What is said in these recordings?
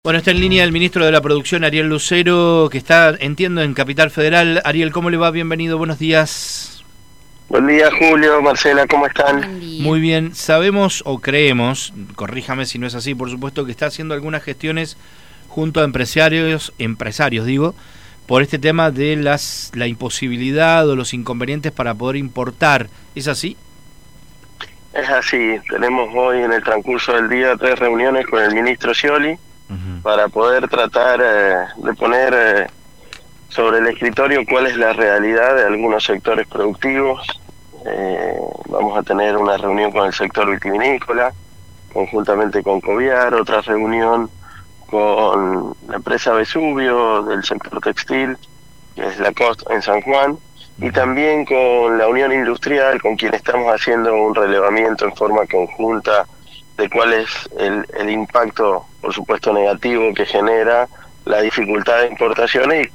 Bueno, está en línea el ministro de la Producción, Ariel Lucero, que está, entiendo, en Capital Federal. Ariel, ¿cómo le va? Bienvenido, buenos días. Buen día, Julio, Marcela, ¿cómo están? Muy bien, sabemos o creemos, corríjame si no es así, por supuesto, que está haciendo algunas gestiones junto a empresarios, por este tema de la imposibilidad o los inconvenientes para poder importar. ¿Es así? Es así, tenemos hoy en el transcurso del día 3 reuniones con el ministro Scioli para poder tratar de poner sobre el escritorio cuál es la realidad de algunos sectores productivos. Vamos a tener una reunión con el sector vitivinícola, conjuntamente con Coviar, otra reunión con la empresa Vesubio del sector textil, que es Lacoste en San Juan, y también con la Unión Industrial, con quien estamos haciendo un relevamiento en forma conjunta de cuál es el impacto, por supuesto, negativo que genera la dificultad de importaciones y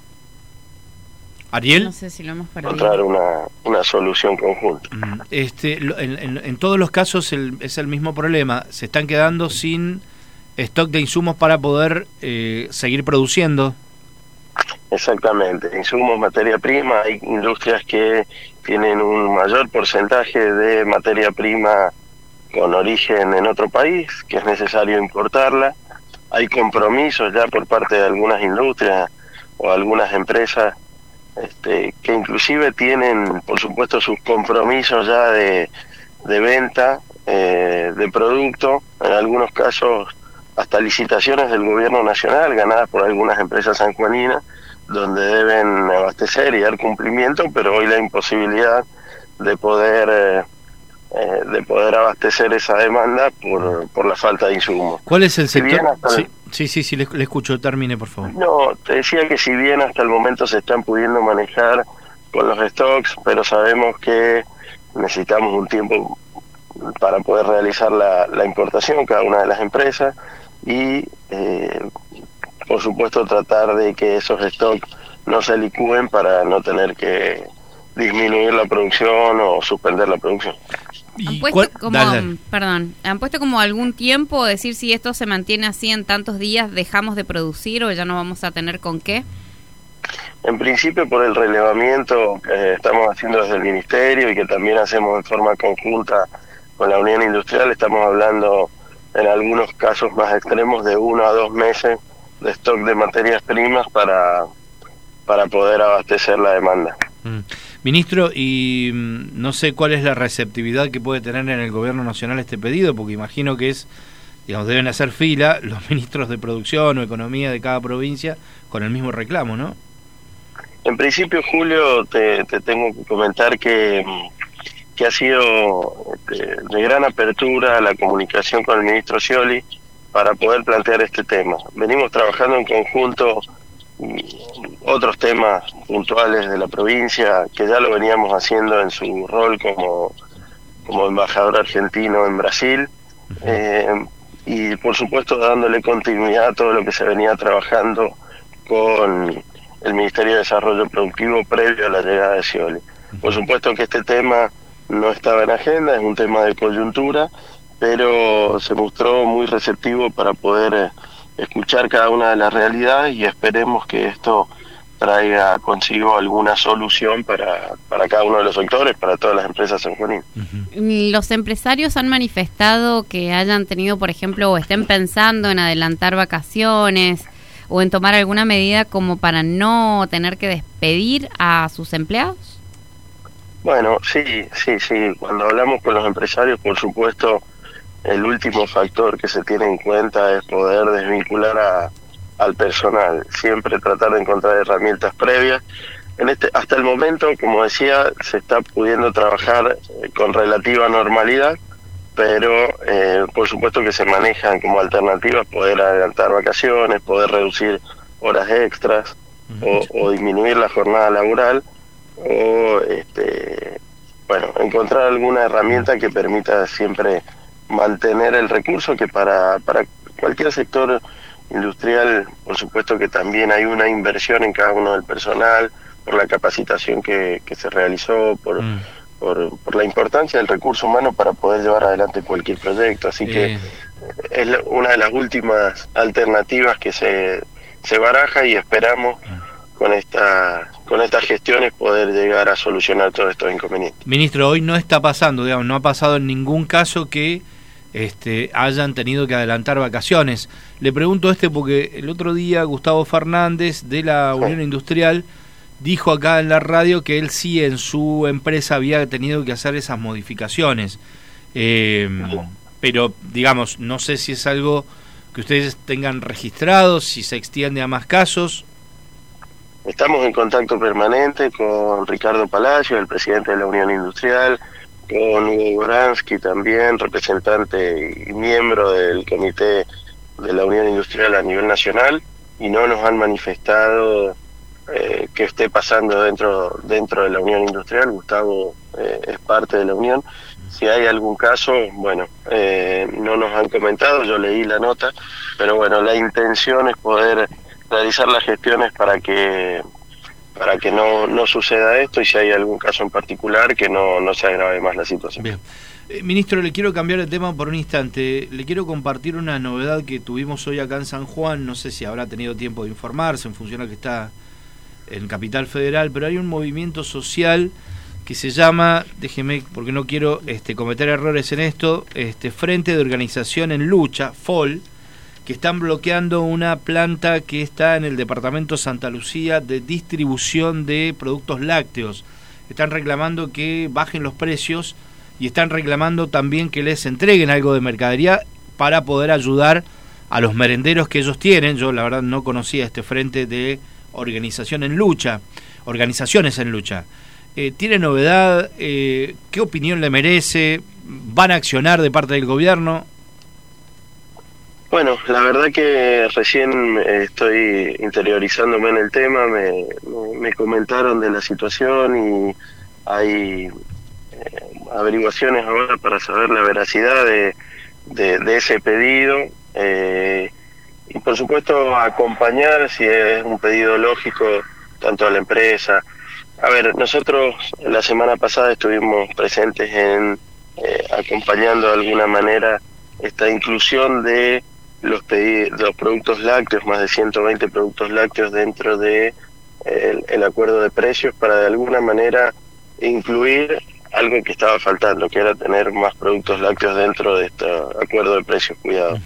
Ariel, no sé si lo hemos perdido. encontrar una solución conjunta. En todos los casos es el mismo problema. Se están quedando sin stock de insumos para poder seguir produciendo. Exactamente, insumos, materia prima. Hay industrias que tienen un mayor porcentaje de materia prima con origen en otro país, que es necesario importarla. Hay compromisos ya por parte de algunas industrias o algunas empresas que inclusive tienen, por supuesto, sus compromisos ya de venta de producto, en algunos casos hasta licitaciones del gobierno nacional ganadas por algunas empresas sanjuaninas, donde deben abastecer y dar cumplimiento, pero hoy la imposibilidad de poder abastecer esa demanda por la falta de insumos. ¿Cuál es el sector? Sí, le escucho, termine, por favor. No, te decía que si bien hasta el momento se están pudiendo manejar con los stocks, pero sabemos que necesitamos un tiempo para poder realizar la importación, cada una de las empresas, y por supuesto tratar de que esos stocks no se licúen para no tener que disminuir la producción o suspender la producción. ¿Han puesto como algún tiempo, decir si esto se mantiene así en tantos días dejamos de producir o ya no vamos a tener con qué? En principio, por el relevamiento que estamos haciendo desde el Ministerio y que también hacemos de forma conjunta con la Unión Industrial, estamos hablando en algunos casos más extremos de 1 a 2 meses de stock de materias primas para poder abastecer la demanda. Ministro, y no sé cuál es la receptividad que puede tener en el gobierno nacional este pedido, porque imagino que deben hacer fila los ministros de producción o economía de cada provincia con el mismo reclamo, ¿no? En principio, Julio, te tengo que comentar que ha sido de gran apertura la comunicación con el ministro Scioli para poder plantear este tema. Venimos trabajando en conjunto otros temas puntuales de la provincia que ya lo veníamos haciendo en su rol como embajador argentino en Brasil, y por supuesto dándole continuidad a todo lo que se venía trabajando con el Ministerio de Desarrollo Productivo previo a la llegada de Scioli. Por supuesto que este tema no estaba en agenda, es un tema de coyuntura, pero se mostró muy receptivo para poder escuchar cada una de las realidades y esperemos que esto traiga consigo alguna solución para cada uno de los sectores, para todas las empresas sanjuaninas. ¿Los empresarios han manifestado que hayan tenido, por ejemplo, o estén pensando en adelantar vacaciones o en tomar alguna medida como para no tener que despedir a sus empleados? Bueno, sí. Cuando hablamos con los empresarios, por supuesto, el último factor que se tiene en cuenta es poder desvincular al personal, siempre tratar de encontrar herramientas previas. Hasta el momento, como decía, se está pudiendo trabajar con relativa normalidad, pero por supuesto que se manejan como alternativas poder adelantar vacaciones, poder reducir horas extras o disminuir la jornada laboral o encontrar alguna herramienta que permita siempre mantener el recurso, que para cualquier sector industrial, por supuesto que también hay una inversión en cada uno del personal, por la capacitación que se realizó, por por la importancia del recurso humano para poder llevar adelante cualquier proyecto. Así que es una de las últimas alternativas que se baraja, y esperamos con estas gestiones poder llegar a solucionar todos estos inconvenientes. Ministro, hoy no está pasando, digamos, no ha pasado en ningún caso que hayan tenido que adelantar vacaciones. Le pregunto porque el otro día Gustavo Fernández de la Unión Industrial dijo acá en la radio que él sí en su empresa había tenido que hacer esas modificaciones. Pero, digamos, no sé si es algo que ustedes tengan registrado, si se extiende a más casos. Estamos en contacto permanente con Ricardo Palacio, el presidente de la Unión Industrial, con Hugo Goransky también, representante y miembro del comité de la Unión Industrial a nivel nacional, y no nos han manifestado que esté pasando dentro de la Unión Industrial. Gustavo es parte de la Unión. Si hay algún caso, bueno, no nos han comentado, yo leí la nota, pero bueno, la intención es poder realizar las gestiones para que no suceda esto, y si hay algún caso en particular que no se agrave más la situación. Bien. Ministro, le quiero cambiar de tema por un instante. Le quiero compartir una novedad que tuvimos hoy acá en San Juan. No sé si habrá tenido tiempo de informarse en función a que está en Capital Federal, pero hay un movimiento social que se llama, déjeme, porque no quiero cometer errores en esto, Frente de Organización en Lucha, FOL, que están bloqueando una planta que está en el departamento Santa Lucía de distribución de productos lácteos. Están reclamando que bajen los precios y están reclamando también que les entreguen algo de mercadería para poder ayudar a los merenderos que ellos tienen. Yo la verdad no conocía este Frente de Organizaciones en Lucha. ¿Tiene novedad? ¿Qué opinión le merece? ¿Van a accionar de parte del gobierno? Bueno, la verdad que recién estoy interiorizandome en el tema, me comentaron de la situación y hay averiguaciones ahora para saber la veracidad de ese pedido, y por supuesto acompañar, si es un pedido lógico, tanto a la empresa. A ver, nosotros la semana pasada estuvimos presentes en acompañando de alguna manera esta inclusión de los productos lácteos, más de 120 productos lácteos dentro de el acuerdo de precios, para de alguna manera incluir algo que estaba faltando, que era tener más productos lácteos dentro de este acuerdo de precios. Cuidado.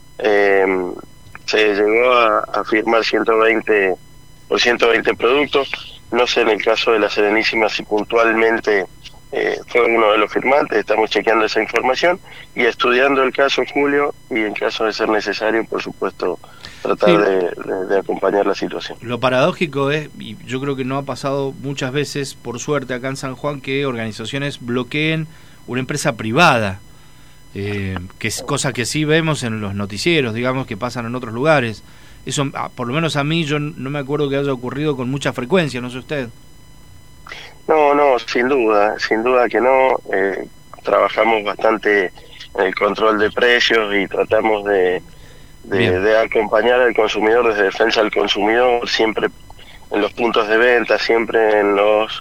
Se llegó a firmar 120 productos. No sé en el caso de la Serenísima si puntualmente fue uno de los firmantes. Estamos chequeando esa información y estudiando el caso, Julio, y en caso de ser necesario, por supuesto, tratar de acompañar la situación. Lo paradójico es, y yo creo que no ha pasado muchas veces, por suerte acá en San Juan, que organizaciones bloqueen una empresa privada, que es cosa que sí vemos en los noticieros, digamos, que pasan en otros lugares. Eso, por lo menos a mí, yo no me acuerdo que haya ocurrido con mucha frecuencia, no sé usted. No, sin duda que no. Trabajamos bastante en el control de precios y tratamos de acompañar al consumidor desde defensa del consumidor, siempre en los puntos de venta, siempre en los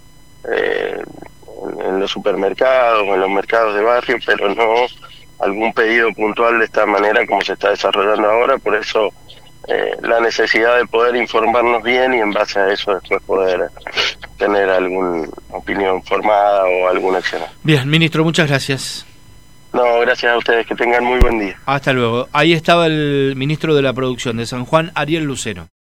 supermercados, en los mercados de barrio, pero no algún pedido puntual de esta manera como se está desarrollando ahora. Por eso la necesidad de poder informarnos bien y en base a eso después poder tener alguna opinión formada o alguna acción. Bien, ministro, muchas gracias. No, gracias a ustedes, que tengan muy buen día. Hasta luego. Ahí estaba el ministro de la Producción de San Juan, Ariel Lucero.